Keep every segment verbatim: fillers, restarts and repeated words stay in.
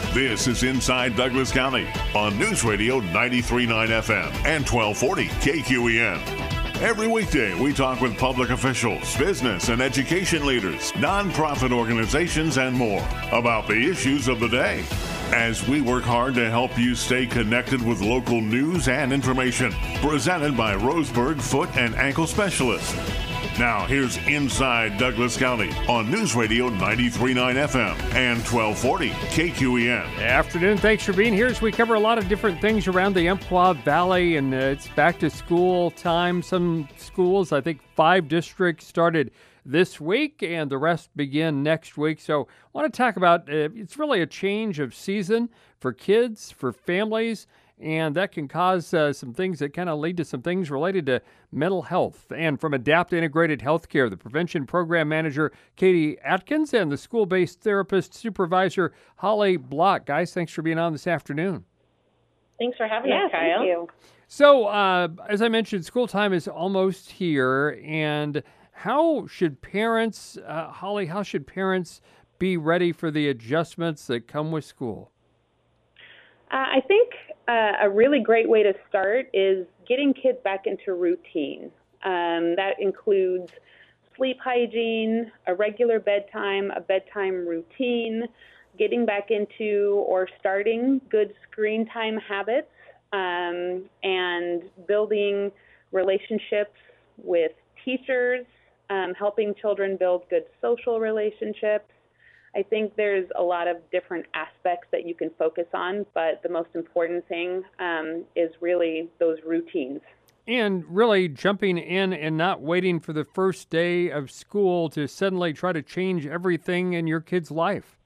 This is Inside Douglas County on News Radio ninety-three point nine F M and twelve forty K Q E N. Every weekday, we talk with public officials, business and education leaders, nonprofit organizations, and more about the issues of the day, as we work hard to help you stay connected with local news and information. Presented by Roseburg Foot and Ankle Specialist. Now, here's Inside Douglas County on News Radio ninety-three point nine F M and twelve forty K Q E N. Afternoon. Thanks for being here as we cover a lot of different things around the Umpqua Valley, and uh, it's back to school time. Some schools, I think five districts started this week, and the rest begin next week. So I want to talk about, uh, it's really a change of season for kids, for families, and that can cause uh, some things that kind of lead to some things related to mental health. And from Adapt Integrated Healthcare, the Prevention Program Manager, Katie Atkins, and the School-Based Therapist Supervisor, Holly Block. Guys, thanks for being on this afternoon. Thanks for having yeah, us, Kyle. Thank you. So, uh, as I mentioned, school time is almost here, and how should parents, uh, Holly, how should parents be ready for the adjustments that come with school? Uh, I think uh, a really great way to start is getting kids back into routine. Um, that includes sleep hygiene, a regular bedtime, a bedtime routine, getting back into or starting good screen time habits, um, and building relationships with teachers, um, helping children build good social relationships. I think there's a lot of different aspects that you can focus on, but the most important thing um, is really those routines. And really jumping in and not waiting for the first day of school to suddenly try to change everything in your kid's life.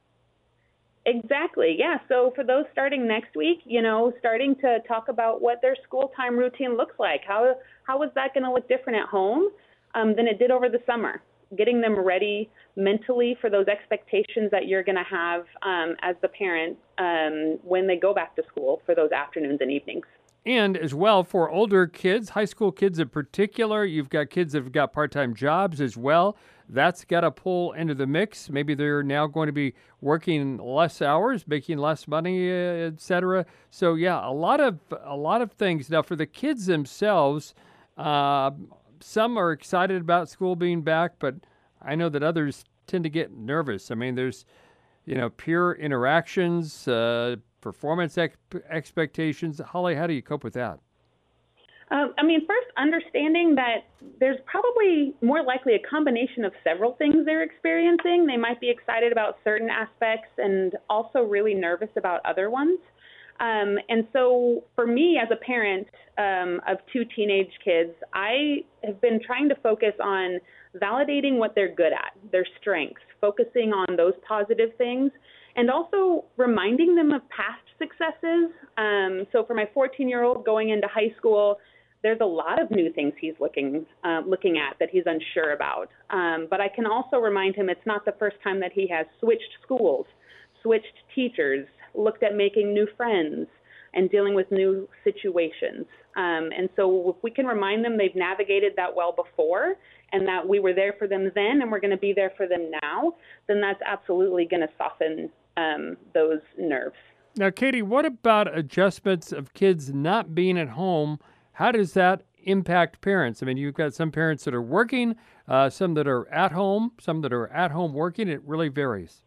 Exactly, yeah. So for those starting next week, you know, starting to talk about what their school time routine looks like. How, how is that going to look different at home um, than it did over the summer? Getting them ready mentally for those expectations that you're going to have um, as the parent um, when they go back to school for those afternoons and evenings. And as well, for older kids, high school kids in particular, you've got kids that have got part-time jobs as well. That's got to pull into the mix. Maybe they're now going to be working less hours, making less money, et cetera. So yeah, a lot of a lot of things. Now for the kids themselves, uh, some are excited about school being back, but I know that others tend to get nervous. I mean, there's, you know, peer interactions, uh, performance ex- expectations. Holly, how do you cope with that? Um, I mean, first, understanding that there's probably more likely a combination of several things they're experiencing. They might be excited about certain aspects and also really nervous about other ones. Um, and so for me as a parent um, of two teenage kids, I have been trying to focus on validating what they're good at, their strengths, focusing on those positive things, and also reminding them of past successes. Um, so for my fourteen-year-old going into high school, there's a lot of new things he's looking uh, looking at that he's unsure about. Um, but I can also remind him it's not the first time that he has switched schools, switched teachers, looked at making new friends and dealing with new situations. Um, and so if we can remind them they've navigated that well before and that we were there for them then and we're going to be there for them now, then that's absolutely going to soften um, those nerves. Now, Katie, what about adjustments of kids not being at home? How does that impact parents? I mean, you've got some parents that are working, uh, some that are at home, some that are at home working. It really varies.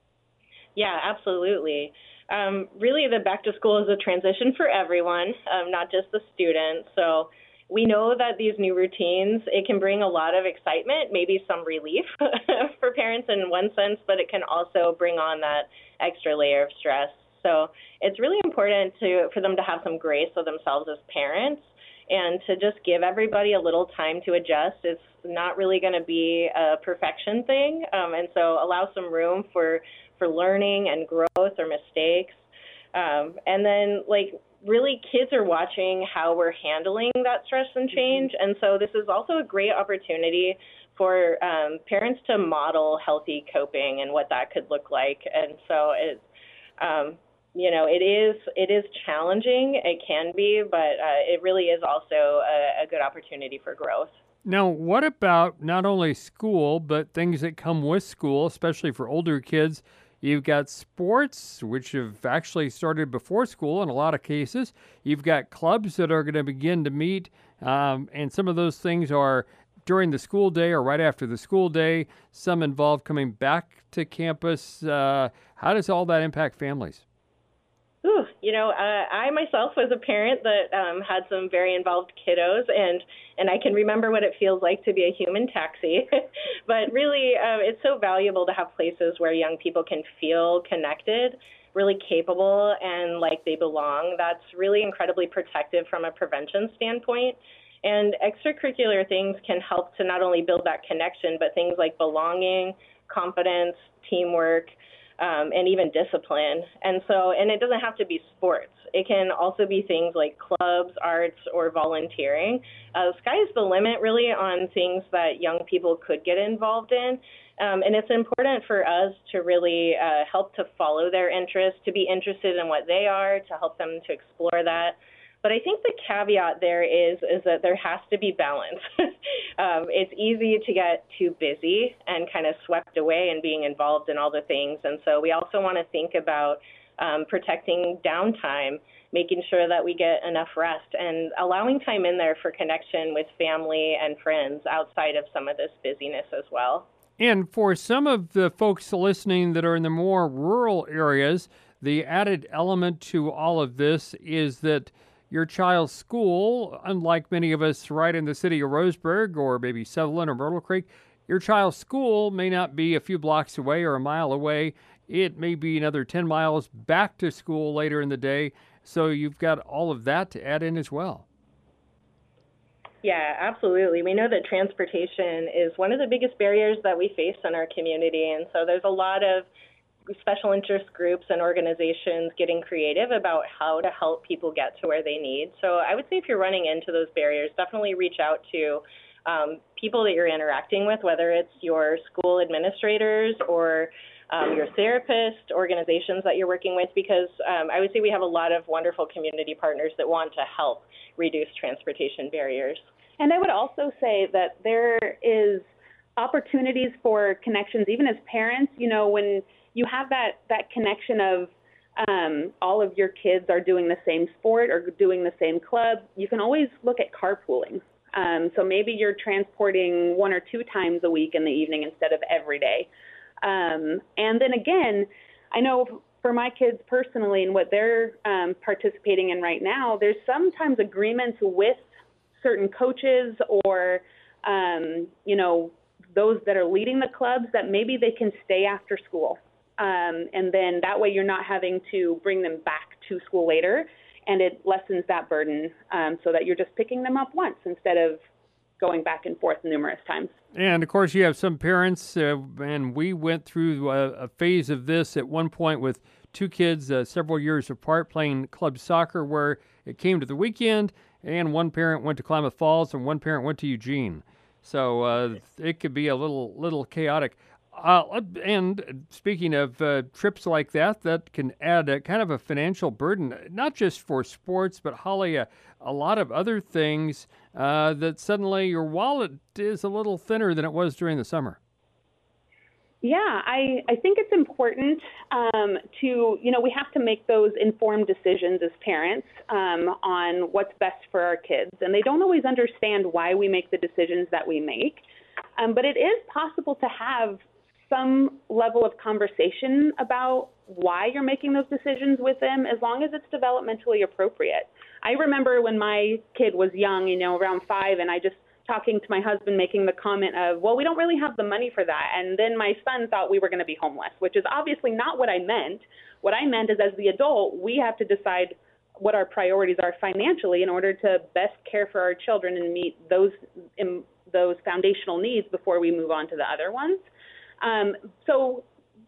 Yeah, absolutely. Um, really, the back to school is a transition for everyone, um, not just the students. So we know that these new routines, it can bring a lot of excitement, maybe some relief for parents in one sense, but it can also bring on that extra layer of stress. So it's really important to for them to have some grace with themselves as parents and to just give everybody a little time to adjust. It's not really going to be a perfection thing, um, and so allow some room for for learning and growth or mistakes. Um, and then, like, really kids are watching how we're handling that stress and change. And so this is also a great opportunity for um, parents to model healthy coping and what that could look like. And so it, um, you know, it is it is challenging. It can be, but uh, it really is also a, a good opportunity for growth. Now, what about not only school, but things that come with school, especially for older kids? You've got sports, which have actually started before school in a lot of cases. You've got clubs that are going to begin to meet, um, and some of those things are during the school day or right after the school day. Some involve coming back to campus. Uh, how does all that impact families? Ooh, you know, uh, I myself was a parent that um, had some very involved kiddos, and, and I can remember what it feels like to be a human taxi. But really, uh, it's so valuable to have places where young people can feel connected, really capable, and like they belong. That's really incredibly protective from a prevention standpoint. And extracurricular things can help to not only build that connection, but things like belonging, confidence, teamwork, Um, and even discipline. And so, and it doesn't have to be sports. It can also be things like clubs, arts, or volunteering. Uh, the sky is the limit, really, on things that young people could get involved in. Um, and it's important for us to really uh, help to follow their interests, to be interested in what they are, to help them to explore that. But I think the caveat there is is that there has to be balance. um, it's easy to get too busy and kind of swept away in being involved in all the things. And so we also want to think about um, protecting downtime, making sure that we get enough rest, and allowing time in there for connection with family and friends outside of some of this busyness as well. And for some of the folks listening that are in the more rural areas, the added element to all of this is that your child's school, unlike many of us right in the city of Roseburg or maybe Sutherland or Myrtle Creek, your child's school may not be a few blocks away or a mile away. It may be another ten miles back to school later in the day. So you've got all of that to add in as well. Yeah, absolutely. We know that transportation is one of the biggest barriers that we face in our community. And so there's a lot of special interest groups and organizations getting creative about how to help people get to where they need. So I would say if you're running into those barriers, definitely reach out to um, people that you're interacting with, whether it's your school administrators or um, your therapist, organizations that you're working with, because um, I would say we have a lot of wonderful community partners that want to help reduce transportation barriers. And I would also say that there is opportunities for connections, even as parents. You know, when you have that, that connection of um, all of your kids are doing the same sport or doing the same club, you can always look at carpooling. Um, so maybe you're transporting one or two times a week in the evening instead of every day. Um, and then again, I know for my kids personally and what they're um, participating in right now, there's sometimes agreements with certain coaches or, um, you know, those that are leading the clubs that maybe they can stay after school. Um, and then that way you're not having to bring them back to school later, and it lessens that burden um, so that you're just picking them up once instead of going back and forth numerous times. And, of course, you have some parents, uh, and we went through a, a phase of this at one point with two kids uh, several years apart playing club soccer where it came to the weekend, and one parent went to Klamath Falls and one parent went to Eugene. So uh, it could be a little little chaotic. Uh, and speaking of uh, trips like that, that can add a kind of a financial burden, not just for sports, but Holly, a, a lot of other things uh, that suddenly your wallet is a little thinner than it was during the summer. Yeah, I, I think it's important um, to, you know, we have to make those informed decisions as parents um, on what's best for our kids. And they don't always understand why we make the decisions that we make. Um, but it is possible to have some level of conversation about why you're making those decisions with them, as long as it's developmentally appropriate. I remember when my kid was young, you know, around five, and I just talking to my husband, making the comment of, well, we don't really have the money for that. And then my son thought we were going to be homeless, which is obviously not what I meant. What I meant is, as the adult, we have to decide what our priorities are financially in order to best care for our children and meet those in, those foundational needs before we move on to the other ones. Um, so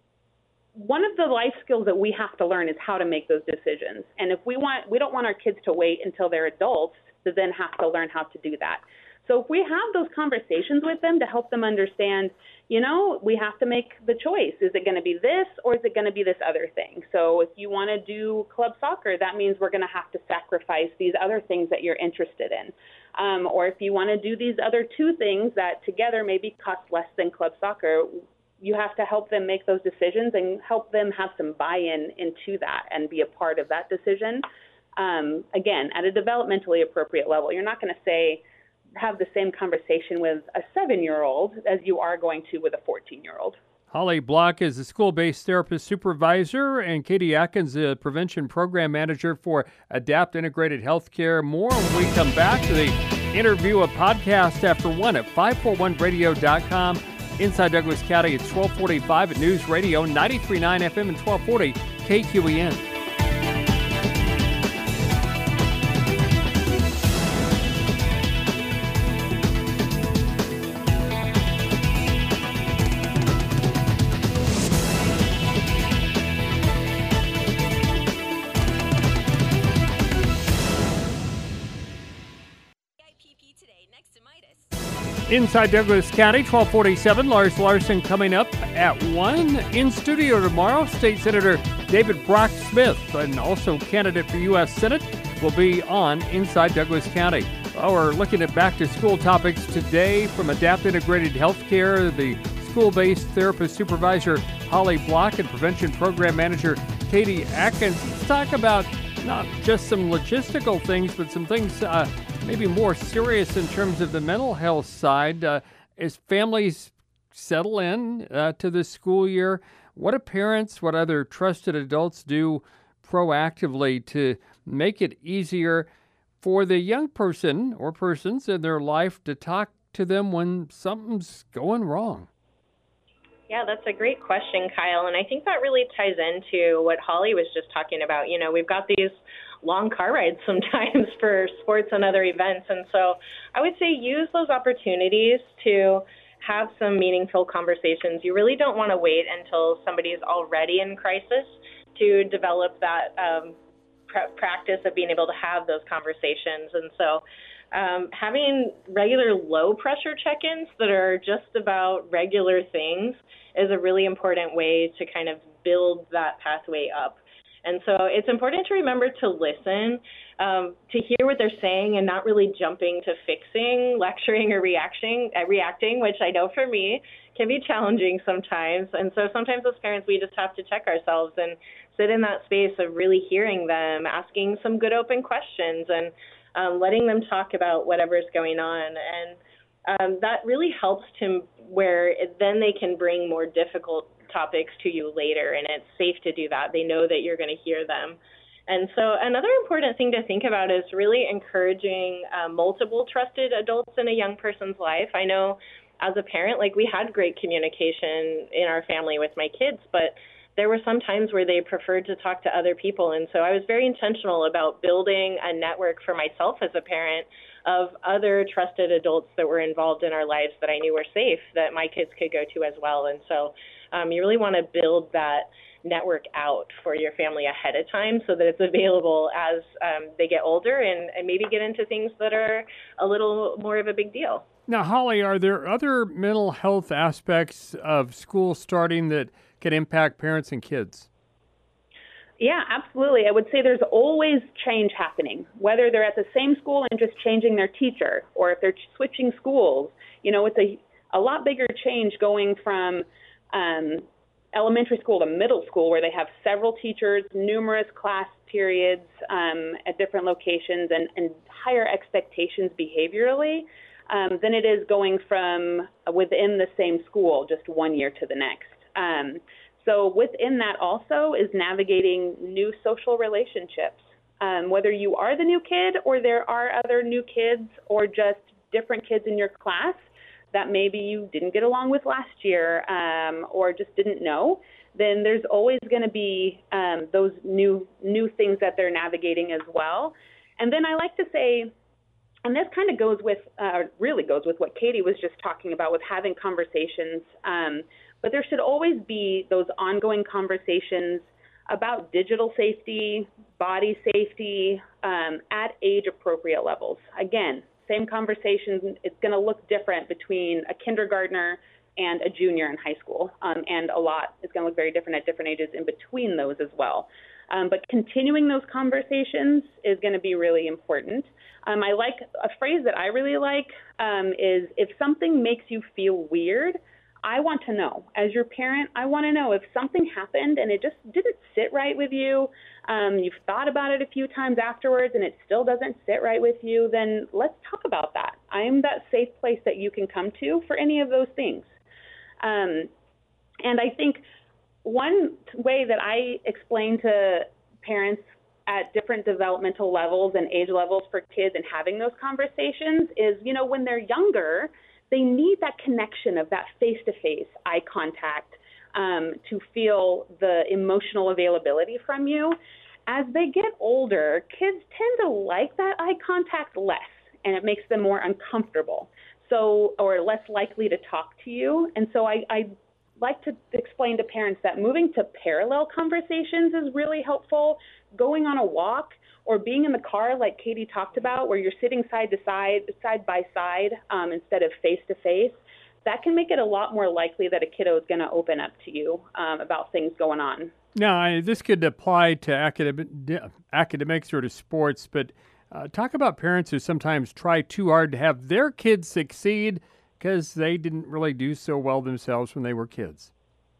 one of the life skills that we have to learn is how to make those decisions. And if we want, we don't want our kids to wait until they're adults to then have to learn how to do that. So if we have those conversations with them to help them understand, you know, we have to make the choice. Is it going to be this or is it going to be this other thing? So if you want to do club soccer, that means we're going to have to sacrifice these other things that you're interested in. Um, or if you want to do these other two things that together maybe cost less than club soccer, you have to help them make those decisions and help them have some buy-in into that and be a part of that decision. Um, again, at a developmentally appropriate level, you're not going to say, have the same conversation with a seven-year-old as you are going to with a fourteen-year-old. Holly Block is the school-based therapist supervisor, and Katie Atkins, the prevention program manager for Adapt Integrated Healthcare. More when we come back to the interview, a podcast after one at five forty-one radio dot com. Inside Douglas County at twelve forty-five at News Radio ninety-three point nine F M and twelve forty K Q E N. Inside Douglas County, twelve forty-seven, Lars Larson coming up at one. In studio tomorrow, State Senator David Brock Smith, and also candidate for U S Senate, will be on Inside Douglas County. Well, we're looking at back-to-school topics today from Adapt Integrated Healthcare, the school-based therapist supervisor Holly Block and prevention program manager Katie Atkins. Let's talk about not just some logistical things, but some things uh, maybe more serious in terms of the mental health side. Uh, as families settle in uh, to this school year, what do parents, what other trusted adults do proactively to make it easier for the young person or persons in their life to talk to them when something's going wrong? Yeah, that's a great question, Kyle. And I think that really ties into what Holly was just talking about. You know, we've got these long car rides sometimes for sports and other events. And so I would say use those opportunities to have some meaningful conversations. You really don't want to wait until somebody's already in crisis to develop that um, pr- practice of being able to have those conversations. And so um, having regular low pressure check-ins that are just about regular things is a really important way to kind of build that pathway up. And so it's important to remember to listen, um, to hear what they're saying and not really jumping to fixing, lecturing, or reacting, uh, reacting, which I know for me can be challenging sometimes. And so sometimes as parents, we just have to check ourselves and sit in that space of really hearing them, asking some good open questions, and um, letting them talk about whatever's going on. And um, that really helps to where it, then they can bring more difficult topics to you later, and it's safe to do that. They know that you're going to hear them. And so another important thing to think about is really encouraging uh, multiple trusted adults in a young person's life. I know as a parent, like we had great communication in our family with my kids, but there were some times where they preferred to talk to other people. And so I was very intentional about building a network for myself as a parent of other trusted adults that were involved in our lives that I knew were safe, that my kids could go to as well. And so um, you really want to build that network out for your family ahead of time so that it's available as um, they get older and, and maybe get into things that are a little more of a big deal. Now, Holly, are there other mental health aspects of school starting that can impact parents and kids? Yeah, absolutely. I would say there's always change happening, whether they're at the same school and just changing their teacher, or if they're switching schools. You know, it's a, a lot bigger change going from um, elementary school to middle school, where they have several teachers, numerous class periods um, at different locations, and, and higher expectations behaviorally, um, than it is going from within the same school just one year to the next. Um, so within that also is navigating new social relationships, um, whether you are the new kid or there are other new kids or just different kids in your class that maybe you didn't get along with last year um, or just didn't know, then there's always going to be um, those new new things that they're navigating as well. And then I like to say, and this kind of goes with, uh, really goes with what Katie was just talking about with having conversations, um, but there should always be those ongoing conversations about digital safety, body safety, um, at age-appropriate levels. Again, same conversation, it's going to look different between a kindergartner and a junior in high school, um, and a lot is going to look very different at different ages in between those as well. Um, but continuing those conversations is going to be really important. Um, I like a phrase that I really like um, is, if something makes you feel weird, I want to know. As your parent, I want to know if something happened and it just didn't sit right with you, um, you've thought about it a few times afterwards and it still doesn't sit right with you, then let's talk about that. I am that safe place that you can come to for any of those things. Um, and I think one way that I explain to parents at different developmental levels and age levels for kids and having those conversations is, you know, when they're younger, they need that connection of that face-to-face eye contact um, to feel the emotional availability from you. As they get older, kids tend to like that eye contact less, and it makes them more uncomfortable, so or less likely to talk to you. And so I, I like to explain to parents that moving to parallel conversations is really helpful. Going on a walk or being in the car, like Katie talked about, where you're sitting side to side, side by side um, instead of face to face, that can make it a lot more likely that a kiddo is going to open up to you um, about things going on. Now, I, this could apply to academic, academics or to sports, but uh, talk about parents who sometimes try too hard to have their kids succeed because they didn't really do so well themselves when they were kids.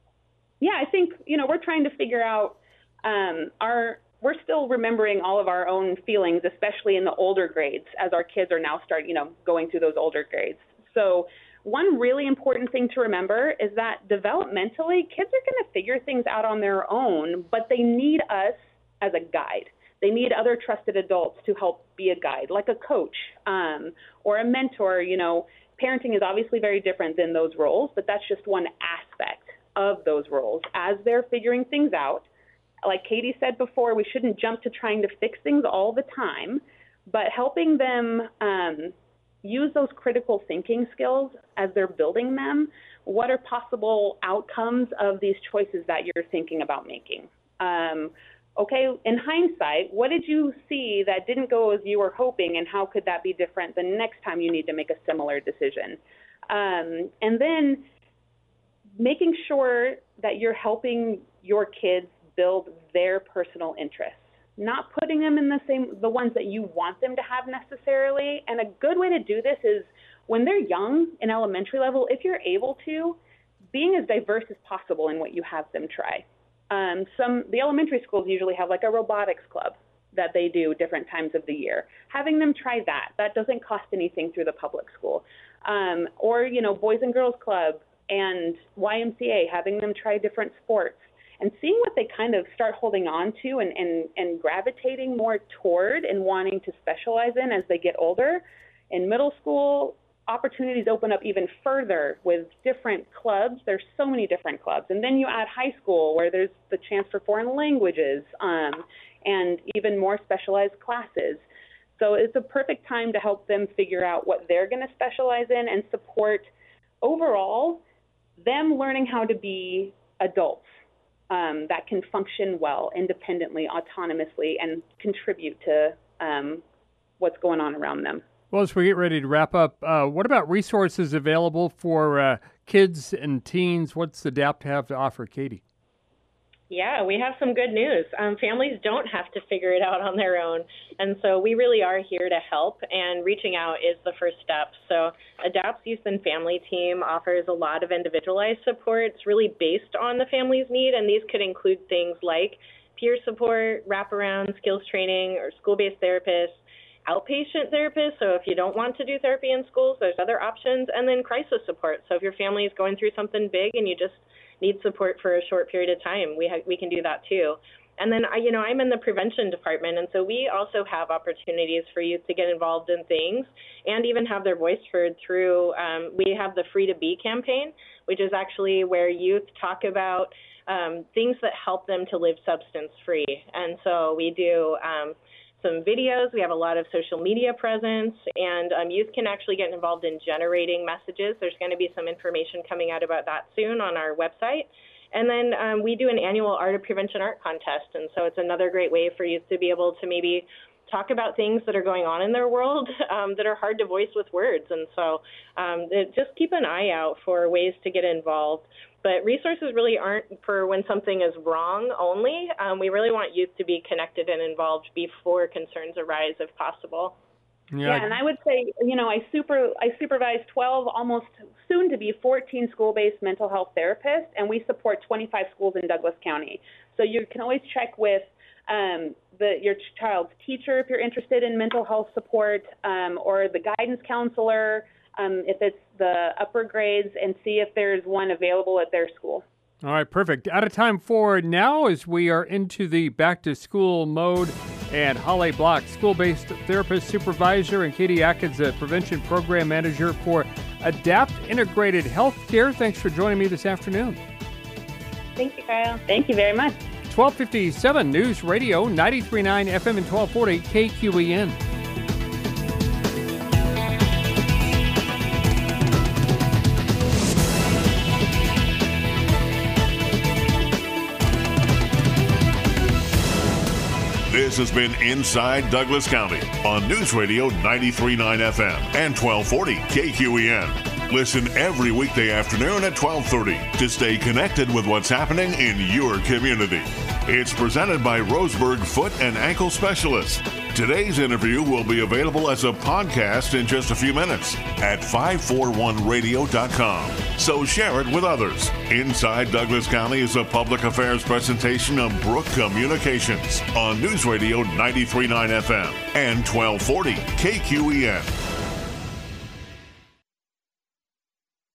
Yeah, I think, you know, we're trying to figure out um, our we're still remembering all of our own feelings, especially in the older grades, as our kids are now start, you know, going through those older grades. So one really important thing to remember is that developmentally, kids are going to figure things out on their own, but they need us as a guide. They need other trusted adults to help be a guide, like a coach um, or a mentor. You know, parenting is obviously very different than those roles, but that's just one aspect of those roles. As they're figuring things out, like Katie said before, we shouldn't jump to trying to fix things all the time, but helping them um, use those critical thinking skills as they're building them. What are possible outcomes of these choices that you're thinking about making? Um, okay, in hindsight, what did you see that didn't go as you were hoping, and how could that be different the next time you need to make a similar decision? Um, and then making sure that you're helping your kids build their personal interests, not putting them in the same, the ones that you want them to have necessarily. And a good way to do this is when they're young in elementary level, if you're able to, being as diverse as possible in what you have them try. Um, some, the elementary schools usually have like a robotics club that they do different times of the year. Having them try that, that doesn't cost anything through the public school. Um, or, you know, Boys and Girls Club and Y M C A, having them try different sports, and seeing what they kind of start holding on to and, and, and gravitating more toward and wanting to specialize in as they get older. In middle school, opportunities open up even further with different clubs. There's so many different clubs. And then you add high school, where there's the chance for foreign languages um, and even more specialized classes. So it's a perfect time to help them figure out what they're going to specialize in and support overall them learning how to be adults. Um, that can function well, independently, autonomously, and contribute to um, what's going on around them. Well, as we get ready to wrap up, uh, what about resources available for uh, kids and teens? What's the D A P have to offer, Katie? Yeah, we have some good news. Um, families don't have to figure it out on their own. And so we really are here to help, and reaching out is the first step. So A D A P's Youth and Family Team offers a lot of individualized support. It's really based on the family's need, and these could include things like peer support, wraparound, skills training, or school-based therapists, outpatient therapists. So if you don't want to do therapy in schools, there's other options, and then crisis support. So if your family is going through something big and you just need support for a short period of time, we ha- we can do that too. And then, I, you know, I'm in the prevention department, and so we also have opportunities for youth to get involved in things and even have their voice heard through, um, we have the Free to Be campaign, which is actually where youth talk about um, things that help them to live substance-free. And so we do um, some videos, we have a lot of social media presence, and um, youth can actually get involved in generating messages. There's going to be some information coming out about that soon on our website. And then um, we do an annual Art of Prevention art contest, and so it's another great way for youth to be able to maybe talk about things that are going on in their world um, that are hard to voice with words. And so um, it, just keep an eye out for ways to get involved. But resources really aren't for when something is wrong only. Um, we really want youth to be connected and involved before concerns arise, if possible. Yeah, yeah, and I would say, you know, I super I supervise twelve, almost soon to be fourteen school-based mental health therapists, and we support twenty-five schools in Douglas County. So you can always check with um, the your child's teacher if you're interested in mental health support, um, or the guidance counselor um, if it's the upper grades, and see if there's one available at their school. All right, perfect. Out of time for now as we are into the back-to-school mode. And Holly Block, school-based therapist supervisor, and Katie Atkins, a prevention program manager for Adapt Integrated Healthcare. Thanks for joining me this afternoon. Thank you, Kyle. Thank you very much. twelve fifty-seven News Radio, ninety-three point nine F M and twelve forty K Q E N. This has been Inside Douglas County on News Radio ninety-three point nine F M and twelve forty K Q E N. Listen every weekday afternoon at twelve thirty to stay connected with what's happening in your community. It's presented by Roseburg Foot and Ankle Specialists. Today's interview will be available as a podcast in just a few minutes at five forty-one radio dot com. So share it with others. Inside Douglas County is a public affairs presentation of Brook Communications on News Radio ninety-three point nine F M and twelve forty K Q E N.